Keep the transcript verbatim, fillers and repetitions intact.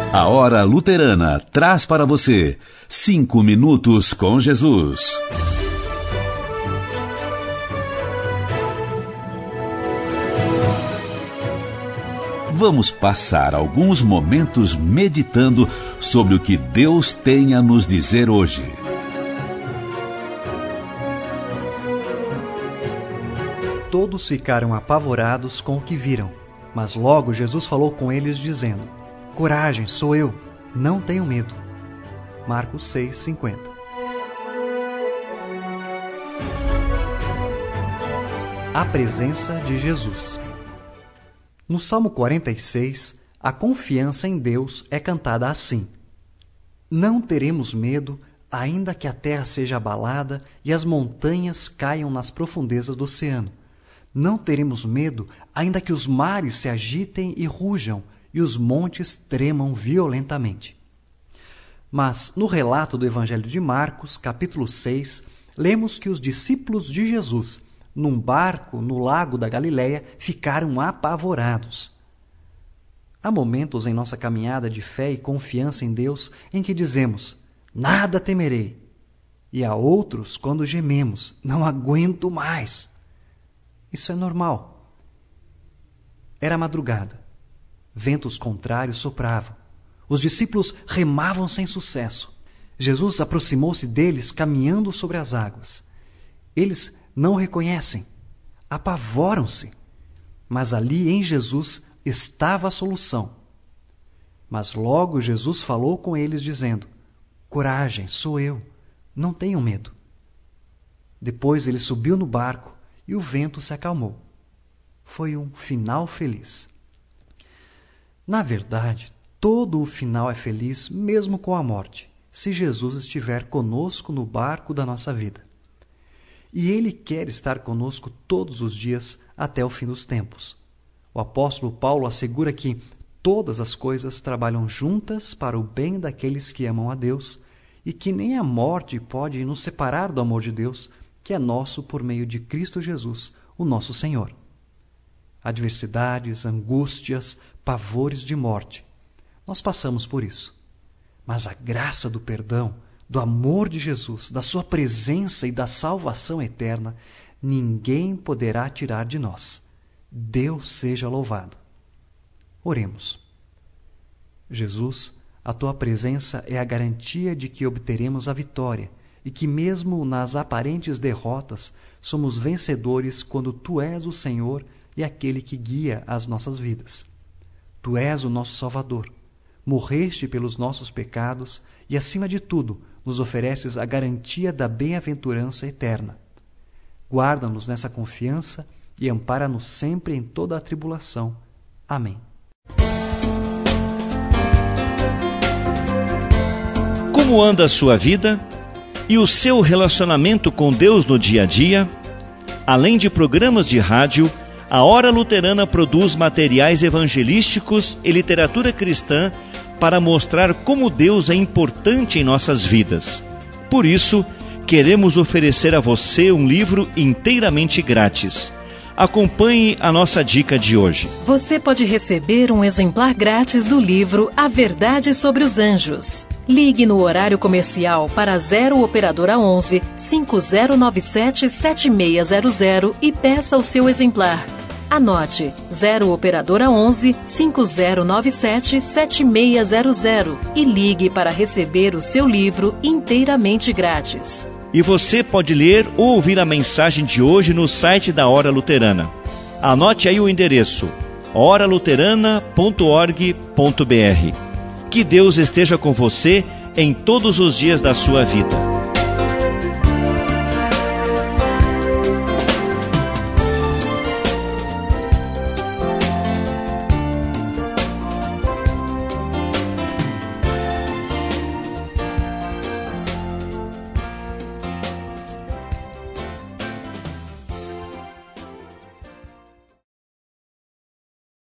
A Hora Luterana traz para você Cinco Minutos com Jesus. Vamos passar alguns momentos meditando sobre o que Deus tem a nos dizer hoje. Todos ficaram apavorados com o que viram, mas logo Jesus falou com eles dizendo: Coragem, sou eu, não tenham medo. Marcos seis, cinquenta. A presença de Jesus. No Salmo quarenta e seis, a confiança em Deus é cantada assim: Não teremos medo, ainda que a terra seja abalada e as montanhas caiam nas profundezas do oceano. Não teremos medo, ainda que os mares se agitem e rujam e os montes tremam violentamente. Mas, no relato do Evangelho de Marcos, capítulo seis, lemos que os discípulos de Jesus, num barco no lago da Galileia, ficaram apavorados. Há momentos em nossa caminhada de fé e confiança em Deus em que dizemos: nada temerei. E há outros quando gememos: não aguento mais. Isso é normal. Era madrugada. Ventos contrários sopravam. Os discípulos remavam sem sucesso. Jesus aproximou-se deles caminhando sobre as águas. Eles não o reconhecem. Apavoram-se. Mas ali em Jesus estava a solução. Mas logo Jesus falou com eles dizendo: Coragem, sou eu, não tenham medo. Depois ele subiu no barco e o vento se acalmou. Foi um final feliz. Na verdade, todo o final é feliz mesmo com a morte, se Jesus estiver conosco no barco da nossa vida. E Ele quer estar conosco todos os dias até o fim dos tempos. O apóstolo Paulo assegura que todas as coisas trabalham juntas para o bem daqueles que amam a Deus e que nem a morte pode nos separar do amor de Deus, que é nosso por meio de Cristo Jesus, o nosso Senhor. Adversidades, angústias, pavores de morte. Nós passamos por isso. Mas a graça do perdão, do amor de Jesus, da sua presença e da salvação eterna, ninguém poderá tirar de nós. Deus seja louvado. Oremos. Jesus, a tua presença é a garantia de que obteremos a vitória e que mesmo nas aparentes derrotas somos vencedores quando tu és o Senhor e aquele que guia as nossas vidas. Tu és o nosso Salvador. Morreste pelos nossos pecados e, acima de tudo, nos ofereces a garantia da bem-aventurança eterna. Guarda-nos nessa confiança e ampara-nos sempre em toda a tribulação. Amém. Como anda a sua vida e o seu relacionamento com Deus no dia a dia? Além de programas de rádio, a Hora Luterana produz materiais evangelísticos e literatura cristã para mostrar como Deus é importante em nossas vidas. Por isso, queremos oferecer a você um livro inteiramente grátis. Acompanhe a nossa dica de hoje. Você pode receber um exemplar grátis do livro A Verdade sobre os Anjos. Ligue no horário comercial para zero Operadora onze, cinco zero nove sete, sete seis zero zero e peça o seu exemplar. Anote zero Operadora onze, cinco zero nove sete, sete seis zero zero e ligue para receber o seu livro inteiramente grátis. E você pode ler ou ouvir a mensagem de hoje no site da Hora Luterana. Anote aí o endereço: hora luterana ponto org ponto br. Que Deus esteja com você em todos os dias da sua vida.